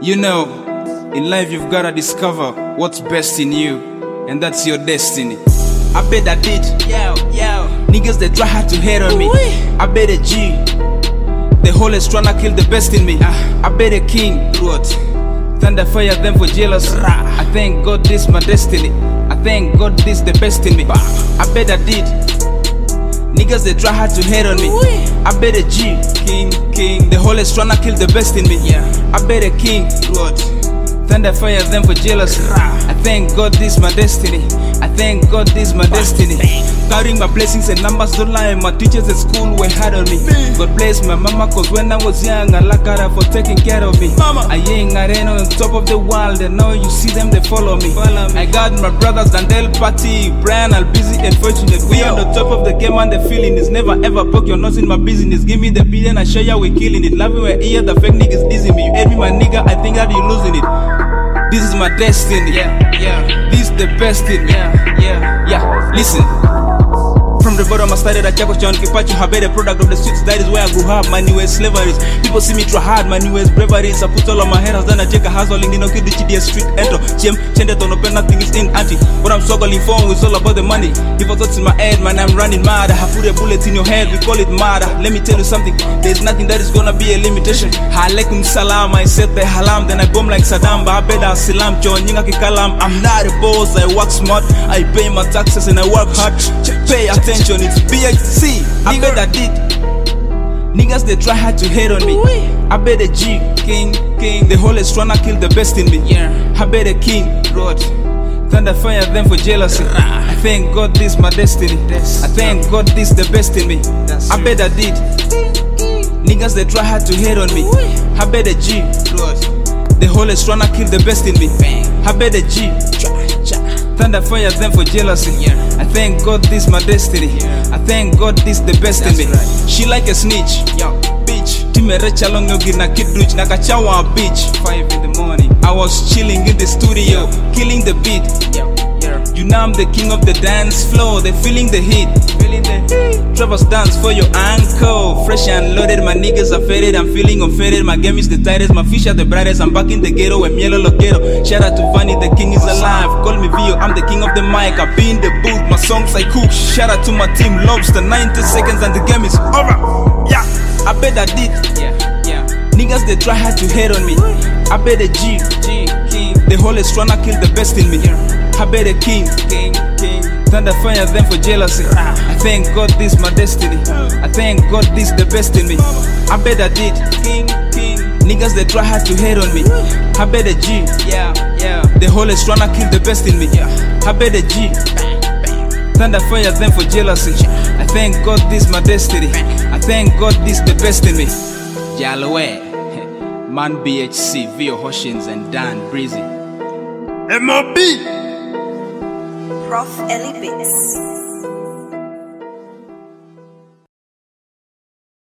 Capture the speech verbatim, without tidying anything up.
You know, in life you've gotta discover what's best in you, and that's your destiny. I bet I did, yo, yo. Niggas that try hard to hate on me, I bet a G. The whole is tryna kill the best in me. I bet a king, what? Thunder fire them for jealousy. I thank God this my destiny. I thank God this the best in me. I bet I did. Niggas they try hard to hate on me. I bet a G, king, king. The whole is tryna kill the best in me. Yeah. I bet a king, what? Thunder fire them for jealousy. I thank God this my destiny. I thank God this my destiny. Carrying my blessings and numbers don't lie. My teachers at school were hard on me. God bless my mama, cause when I was young I like her for taking care of me. I ain't arena on top of the world, and now you see them they follow me. I got my brothers Dandel, Patty, Brian, Albizi and Fortunate. We on the top of the game and the feeling is never ever poke your nose in my business. Give me the beat and I show ya we killing it. Love you when ear the fake niggas dizzy me. You hate me my nigga, I think that you losing it. This is my destiny, yeah, yeah. This is the best in me, yeah, yeah, yeah. Listen. From the bottom I started at Chaco John Kipachu, Habe, the product of the streets, that is where I grew up. My newest slaveries, people see me try hard, my newest braveries. I put all on my head, then I check a hustling, you know, kid the G D S street, enter. Chem, change it on open, nothing is in anti. What I'm struggling for is all about the money. If I thoughts in my head, man, I'm running mad. I have put a bullet in your head, we call it murder. Let me tell you something, there's nothing that is gonna be a limitation. Alaikum salam, I said the halam, then I bomb like Saddam, but I bet I salam, John, Yinga Kikalam. I'm not a boss, I work smart, I pay my taxes and I work hard. Pay attention, it's B H C. I bet I did. Niggas they try hard to hate on me. I bet a G, king, king. The whole is tryna kill the best in me. Yeah. I bet a king, Lord. Thunder fire them for jealousy. I thank God this my destiny. I thank God this the best in me. I bet I did. Niggas they try hard to hate on me. I bet a G, Lord. The whole is tryna kill the best in me. I bet a G. Thunder fire them for jealousy. Yeah. I thank God this my destiny. Yeah. I thank God this the best That's in me. Right. She like a snitch, yo, bitch. Timerecha long yogi na kidruch na kachawa bitch. Five in the morning. I was chilling in the studio, yeah. Killing the beat. Yeah. Yeah. You know I'm the king of the dance floor. They feeling the heat. Feeling the heat. Trevor's dance for your ankle. Fresh and loaded, my niggas are faded. I'm feeling unfaded. My game is the tightest. My fish are the brightest. I'm back in the ghetto with Mielo Loquero. Shout out to Vanny, the king is alive. Call me Vio, I'm the king of the mic. I be in the booth, my songs I cook. Shout out to my team, Lobster. ninety seconds and the game is over. Yeah, I bet I did. Yeah, yeah. Niggas they try hard to hate on me. I bet a G, G, king. The whole is tryna kill the best in me. I bet a king, king, king. Thunder fire them for jealousy. I thank God this my destiny. I thank God this the best in me. I bet I did. King, king. Niggas they try hard to hate on me. I bet a G, yeah, yeah. The whole is tryna kill the best in me. I bet a G. Thunder fire them for jealousy. I thank God this my destiny. I thank God this the best in me. Jaloe, Man B H C, Vio Hoshins and Dan Breezy. M O B. Prof Ellie Bits.